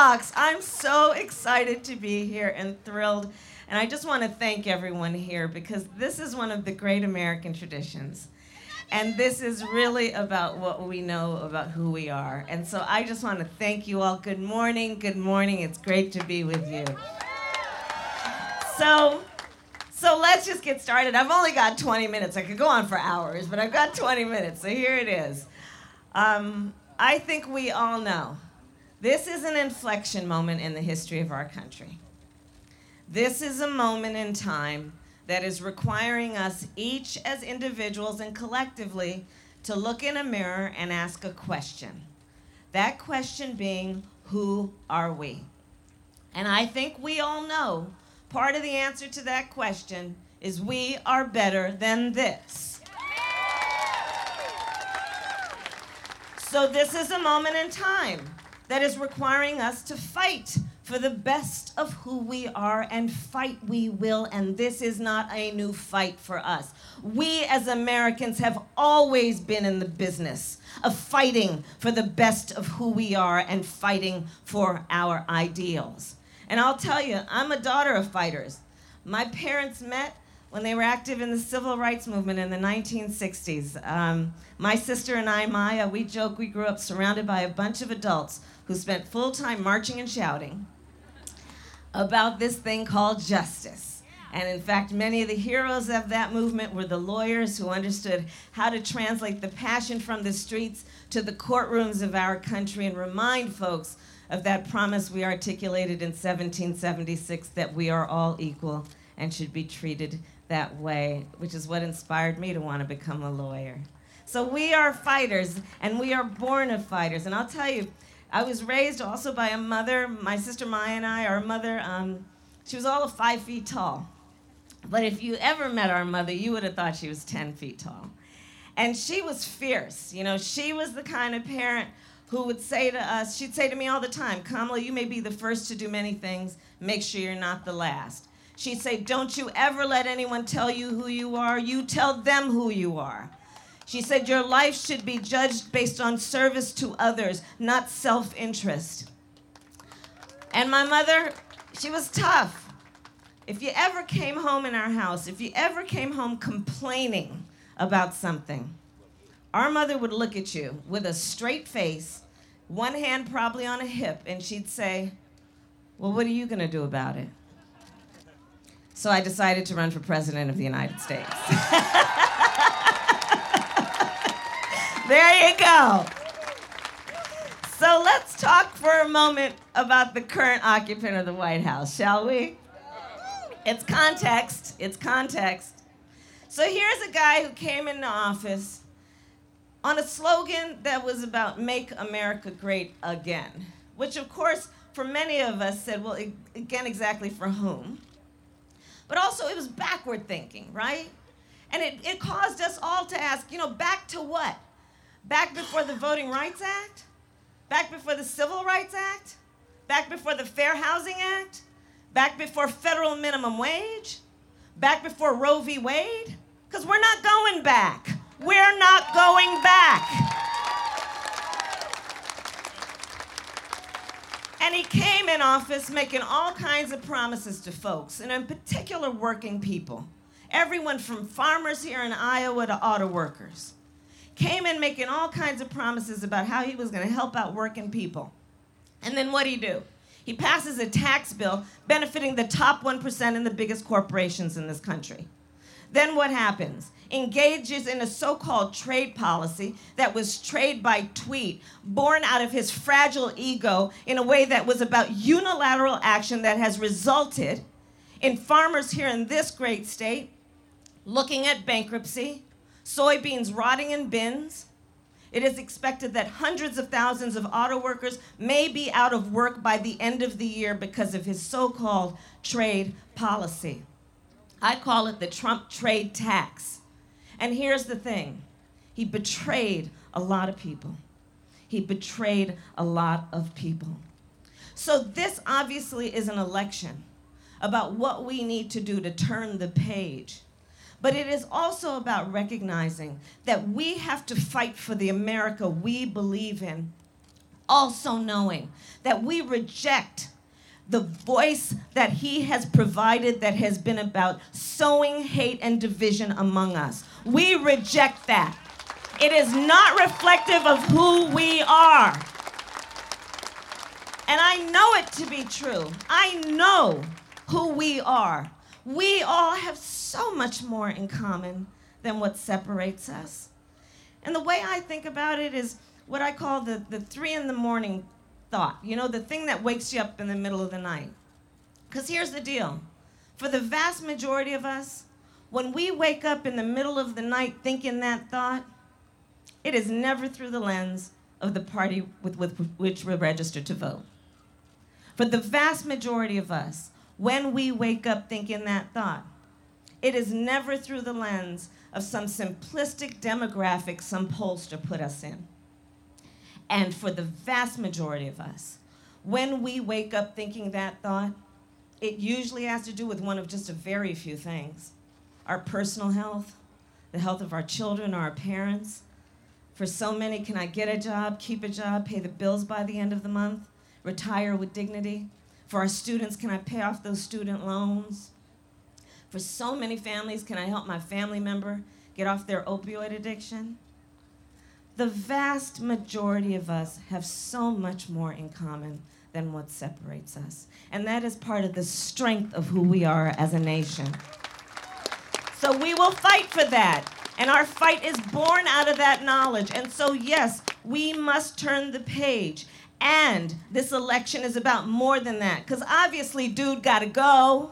Rocks. I'm so excited to be here and thrilled. And I just want to thank everyone here because this is one of the great American traditions. And this is really about what we know about who we are. And so I just want to thank you all. Good morning. Good morning. It's great to be with you. So let's just get started. I've only got 20 minutes. I could go on for hours, but I've got 20 minutes. So here it is. I think we all know this is an inflection moment in the history of our country. This is a moment in time that is requiring us each as individuals and collectively to look in a mirror and ask a question. That question being, who are we? And I think we all know part of the answer to that question is we are better than this. So this is a moment in time that is requiring us to fight for the best of who we are, and fight we will, and this is not a new fight for us. We as Americans have always been in the business of fighting for the best of who we are and fighting for our ideals. And I'll tell you, I'm a daughter of fighters. My parents met when they were active in the civil rights movement in the 1960s. My sister and I, Maya, we joke we grew up surrounded by a bunch of adults who spent full time marching and shouting about this thing called justice. And in fact, many of the heroes of that movement were the lawyers who understood how to translate the passion from the streets to the courtrooms of our country and remind folks of that promise we articulated in 1776 that we are all equal and should be treated that way, which is what inspired me to want to become a lawyer. So we are fighters, and we are born of fighters. And I'll tell you, I was raised also by a mother, my sister Maya and I, our mother, she was all of 5 feet tall. But if you ever met our mother, you would have thought she was 10 feet tall. And she was fierce. You know, she was the kind of parent who would say to us, she'd say to me all the time, Kamala, you may be the first to do many things, make sure you're not the last. She'd say, don't you ever let anyone tell you who you are, you tell them who you are. She said, your life should be judged based on service to others, not self-interest. And my mother, she was tough. If you ever came home in our house, if you ever came home complaining about something, our mother would look at you with a straight face, one hand probably on a hip, and she'd say, well, what are you gonna do about it? So I decided to run for president of the United States. There you go. So let's talk for a moment about the current occupant of the White House, shall we? It's context. It's context. So here's a guy who came into office on a slogan that was about Make America Great Again, which of course for many of us said, well, again, exactly for whom? But also it was backward thinking, right? And it caused us all to ask, back to what? Back before the Voting Rights Act? Back before the Civil Rights Act? Back before the Fair Housing Act? Back before federal minimum wage? Back before Roe v. Wade? Because we're not going back. We're not going back. And he came in office making all kinds of promises to folks, and in particular working people. Everyone from farmers here in Iowa to auto workers. Came in making all kinds of promises about how he was going to help out working people. And then what'd he do? He passes a tax bill benefiting the top 1% and the biggest corporations in this country. Then what happens? Engages in a so-called trade policy that was trade by tweet, born out of his fragile ego in a way that was about unilateral action that has resulted in farmers here in this great state looking at bankruptcy, soybeans rotting in bins. It is expected that hundreds of thousands of auto workers may be out of work by the end of the year because of his so-called trade policy. I call it the Trump trade tax. And here's the thing. He betrayed a lot of people. He betrayed a lot of people. So this obviously is an election about what we need to do to turn the page. But it is also about recognizing that we have to fight for the America we believe in Also knowing that we reject the voice that he has provided that has been about sowing hate and division among us. We reject that. It is not reflective of who we are. And I know it to be true. I know who we are. We all have so much more in common than what separates us. And the way I think about it is what I call the 3 a.m. thought. You know, the thing that wakes you up in the middle of the night. Because here's the deal. For the vast majority of us, when we wake up in the middle of the night thinking that thought, it is never through the lens of the party with which we're registered to vote. For the vast majority of us, when we wake up thinking that thought, it is never through the lens of some simplistic demographic some pollster put us in. And for the vast majority of us, when we wake up thinking that thought, it usually has to do with one of just a very few things. Our personal health, the health of our children or our parents. For so many, can I get a job, keep a job, pay the bills by the end of the month, retire with dignity? For our students, can I pay off those student loans? For so many families, can I help my family member get off their opioid addiction? The vast majority of us have so much more in common than what separates us. And that is part of the strength of who we are as a nation. So we will fight for that. And our fight is born out of that knowledge. And so, yes, we must turn the page. And this election is about more than that. Because obviously, dude gotta go.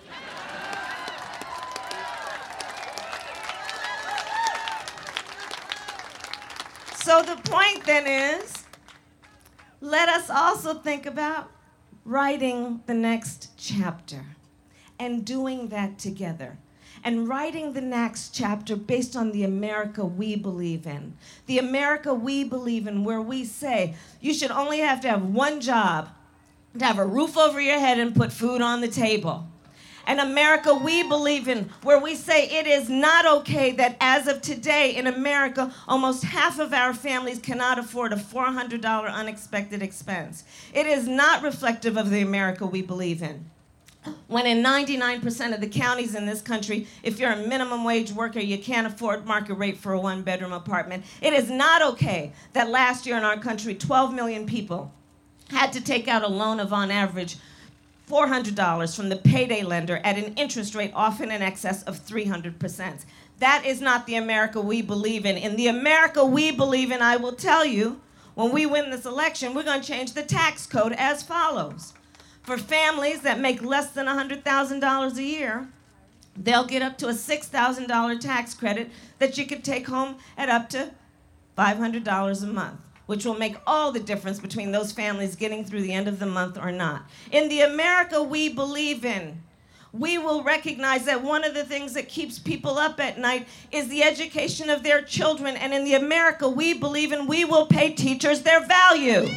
So the point then is, let us also think about writing the next chapter and doing that together. And writing the next chapter based on the America we believe in. The America we believe in where we say you should only have to have one job, to have a roof over your head and put food on the table. An America we believe in where we say it is not okay that as of today in America, almost half of our families cannot afford a $400 unexpected expense. It is not reflective of the America we believe in. When in 99% of the counties in this country, if you're a minimum wage worker, you can't afford market rate for a one-bedroom apartment. It is not okay that last year in our country, 12 million people had to take out a loan of, on average, $400 from the payday lender at an interest rate often in excess of 300%. That is not the America we believe in. In the America we believe in, I will tell you, when we win this election, we're going to change the tax code as follows. For families that make less than $100,000 a year, they'll get up to a $6,000 tax credit that you could take home at up to $500 a month, which will make all the difference between those families getting through the end of the month or not. In the America we believe in, we will recognize that one of the things that keeps people up at night is the education of their children. And in the America we believe in, we will pay teachers their value.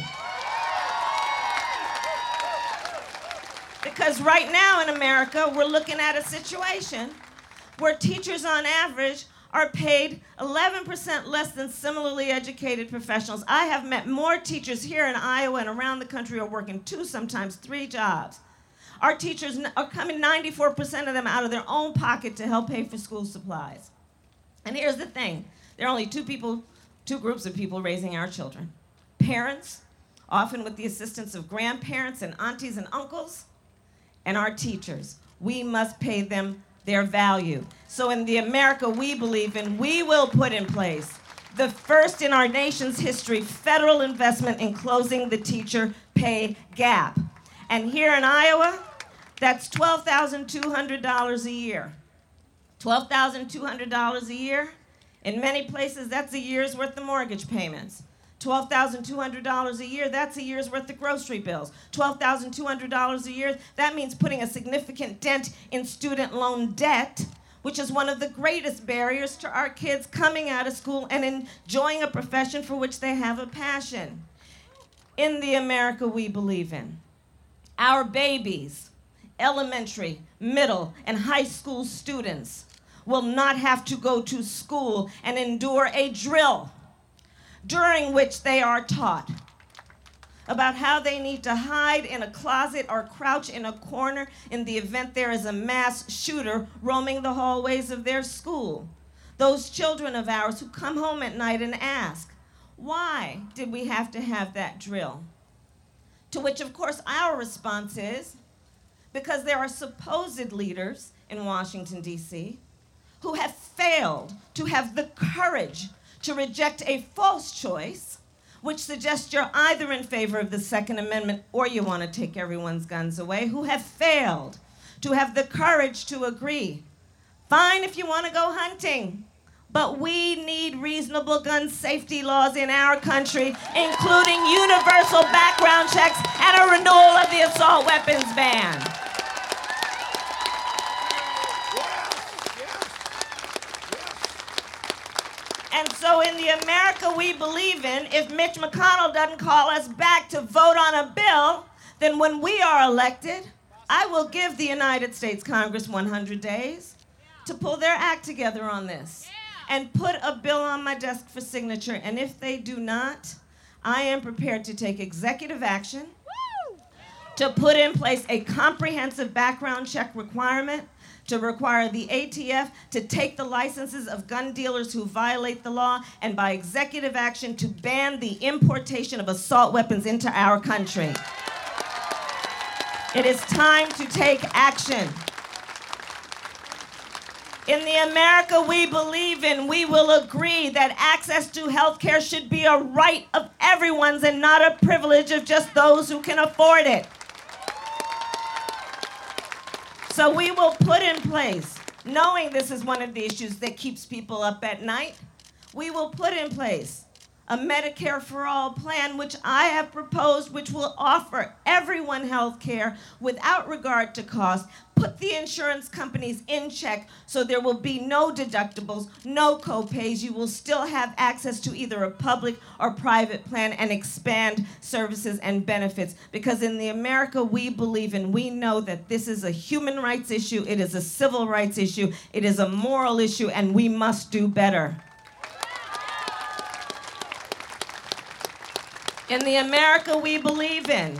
Because right now in America, we're looking at a situation where teachers on average are paid 11% less than similarly educated professionals. I have met more teachers here in Iowa and around the country who are working 2, sometimes 3 jobs. Our teachers are coming 94% of them out of their own pocket to help pay for school supplies. And here's the thing. There are only two groups of people raising our children. Parents, often with the assistance of grandparents and aunties and uncles, and our teachers. We must pay them their value. So in the America we believe in, we will put in place the first in our nation's history federal investment in closing the teacher pay gap. And here in Iowa, that's $12,200 a year. $12,200 a year. In many places, that's a year's worth of mortgage payments. $12,200 a year, that's a year's worth of grocery bills. $12,200 a year, that means putting a significant dent in student loan debt, which is one of the greatest barriers to our kids coming out of school and enjoying a profession for which they have a passion. In the America we believe in, our babies, elementary, middle, and high school students will not have to go to school and endure a drill during which they are taught about how they need to hide in a closet or crouch in a corner in the event there is a mass shooter roaming the hallways of their school. Those children of ours who come home at night and ask, why did we have to have that drill? To which, of course, our response is, because there are supposed leaders in Washington, D.C., who have failed to have the courage to reject a false choice, which suggests you're either in favor of the Second Amendment or you want to take everyone's guns away, who have failed to have the courage to agree. Fine if you want to go hunting, but we need reasonable gun safety laws in our country, including universal background checks and a renewal of the assault weapons ban. And so in the America we believe in, if Mitch McConnell doesn't call us back to vote on a bill, then when we are elected, I will give the United States Congress 100 days to pull their act together on this and put a bill on my desk for signature. And if they do not, I am prepared to take executive action to put in place a comprehensive background check requirement, to require the ATF to take the licenses of gun dealers who violate the law, and by executive action to ban the importation of assault weapons into our country. It is time to take action. In the America we believe in, we will agree that access to health care should be a right of everyone's and not a privilege of just those who can afford it. So we will put in place, knowing this is one of the issues that keeps people up at night, we will put in place a Medicare for All plan, which I have proposed, which will offer everyone health care without regard to cost, put the insurance companies in check so there will be no deductibles, no co-pays. You will still have access to either a public or private plan and expand services and benefits. Because in the America we believe in, we know that this is a human rights issue, it is a civil rights issue, it is a moral issue, and we must do better. In the America we believe in,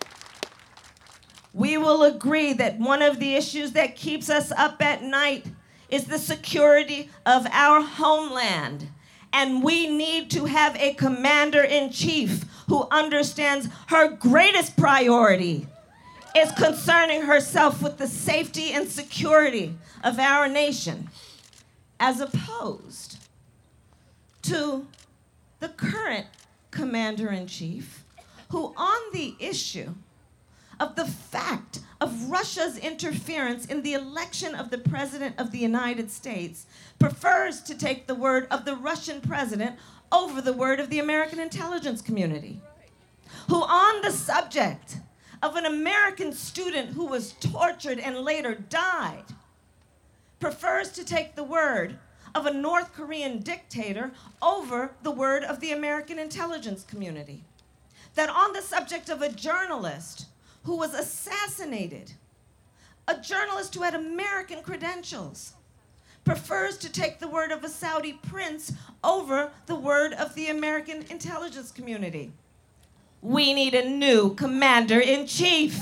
we will agree that one of the issues that keeps us up at night is the security of our homeland. And we need to have a commander-in-chief who understands her greatest priority is concerning herself with the safety and security of our nation, as opposed to the current commander-in-chief, who on the issue of the fact of Russia's interference in the election of the President of the United States prefers to take the word of the Russian president over the word of the American intelligence community, who on the subject of an American student who was tortured and later died prefers to take the word of a North Korean dictator over the word of the American intelligence community. That on the subject of a journalist who was assassinated, a journalist who had American credentials, prefers to take the word of a Saudi prince over the word of the American intelligence community. We need a new commander-in-chief.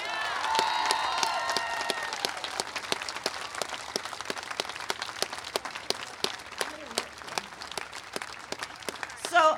So,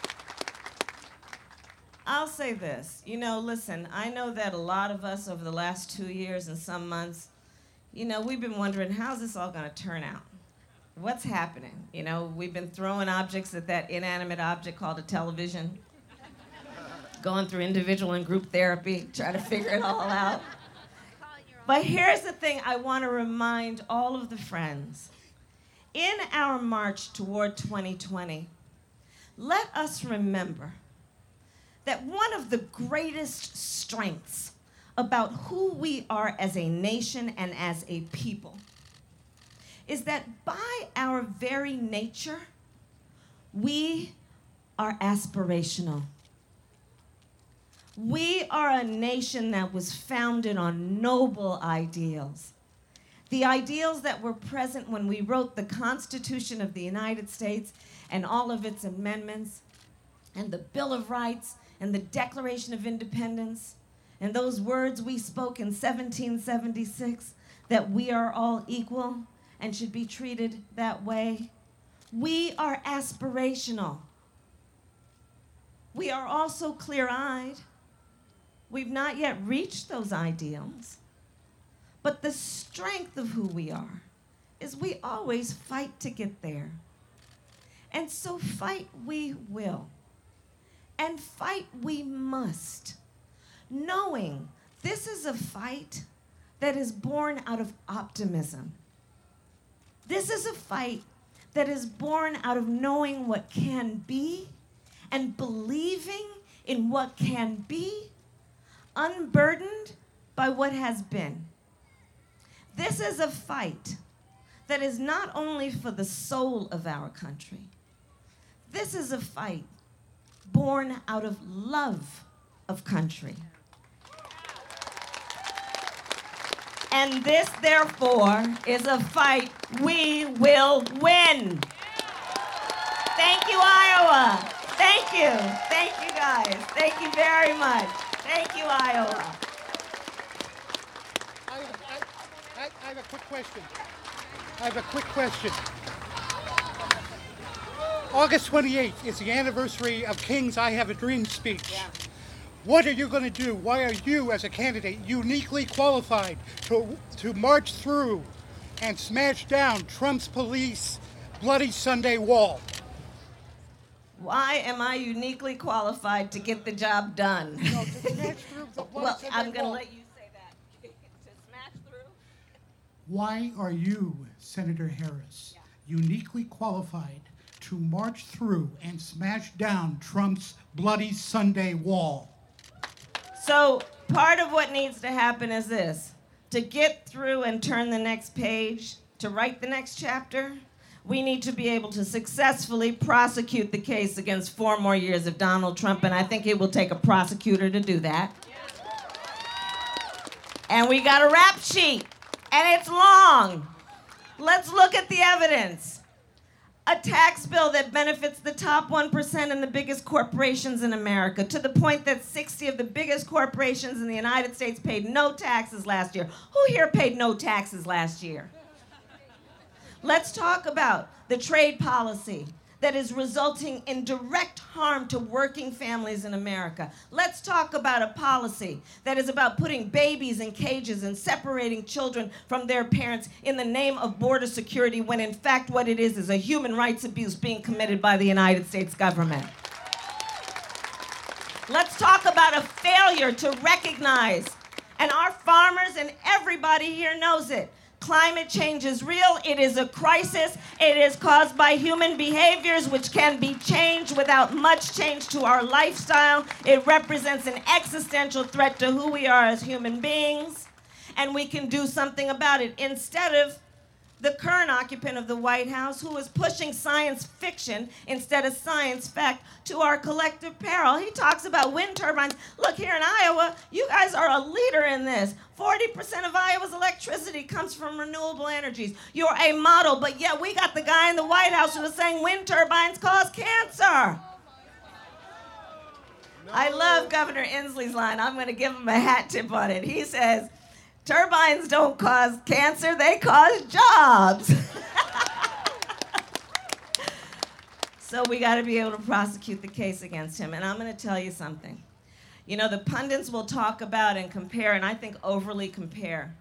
I'll say this. Listen, I know that a lot of us over the last 2 years and some months, we've been wondering, how's this all going to turn out? What's happening? We've been throwing objects at that inanimate object called a television, going through individual and group therapy, trying to figure it all out. But here's the thing I want to remind all of the friends. In our march toward 2020, let us remember that one of the greatest strengths about who we are as a nation and as a people is that by our very nature, we are aspirational. We are a nation that was founded on noble ideals. The ideals that were present when we wrote the Constitution of the United States and all of its amendments, and the Bill of Rights, and the Declaration of Independence and those words we spoke in 1776 that we are all equal and should be treated that way, we are aspirational. We are also clear-eyed. We've not yet reached those ideals. But the strength of who we are is we always fight to get there. And so fight we will. And fight we must, knowing this is a fight that is born out of optimism. This is a fight that is born out of knowing what can be and believing in what can be, unburdened by what has been. This is a fight that is not only for the soul of our country. This is a fight born out of love of country. And this, therefore, is a fight we will win. Thank you, Iowa. Thank you. Thank you, guys. Thank you very much. Thank you, Iowa. I have a quick question. August 28th is the anniversary of King's I Have a Dream speech. Yeah. What are you going to do? Why are you, as a candidate, uniquely qualified to march through and smash down Trump's police bloody Sunday wall? Why am I uniquely qualified to get the job done? No, to smash through the bloody Well, Sunday I'm going to wall. let you say that. To smash through? Why are you, Senator Harris, uniquely qualified to march through and smash down Trump's bloody Sunday wall? So part of what needs to happen is this. To get through and turn the next page, to write the next chapter, we need to be able to successfully prosecute the case against 4 more years of Donald Trump, and I think it will take a prosecutor to do that. And we got a rap sheet, and it's long. Let's look at the evidence. A tax bill that benefits the top 1% and the biggest corporations in America, to the point that 60 of the biggest corporations in the United States paid no taxes last year. Who here paid no taxes last year? Let's talk about the trade policy that is resulting in direct harm to working families in America. Let's talk about a policy that is about putting babies in cages and separating children from their parents in the name of border security, when in fact what it is a human rights abuse being committed by the United States government. Let's talk about a failure to recognize, and our farmers and everybody here knows it, climate change is real. It is a crisis. It is caused by human behaviors which can be changed without much change to our lifestyle. It represents an existential threat to who we are as human beings, and we can do something about it. Instead of the current occupant of the White House, who is pushing science fiction instead of science fact to our collective peril. He talks about wind turbines. Look, here in Iowa, you guys are a leader in this. 40% of Iowa's electricity comes from renewable energies. You're a model, but yet we got the guy in the White House who is saying wind turbines cause cancer. I love Governor Inslee's line. I'm going to give him a hat tip on it. He says, turbines don't cause cancer, they cause jobs. So we got to be able to prosecute the case against him. And I'm going to tell you something. You know, the pundits will talk about and compare, and I think overly compare,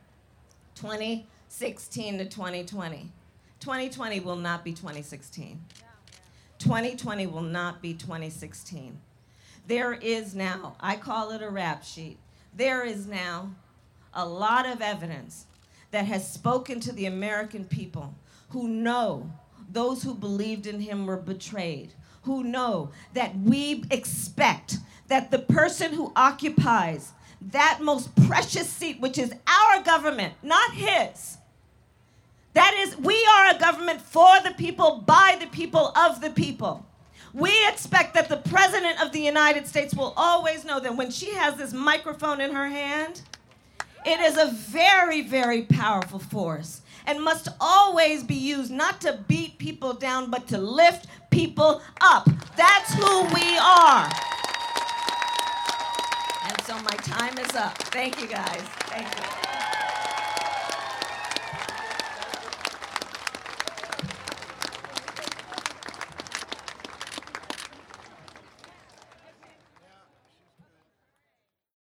2016 to 2020. 2020 will not be 2016. 2020 will not be 2016. There is now, I call it a rap sheet, there is now a lot of evidence that has spoken to the American people who know those who believed in him were betrayed, who know that we expect that the person who occupies that most precious seat, which is our government, not his, that is, we are a government for the people, by the people, of the people. We expect that the President of the United States will always know that when she has this microphone in her hand, it is a very, very powerful force and must always be used not to beat people down, but to lift people up. That's who we are. my time is up. Thank you, guys. Thank you.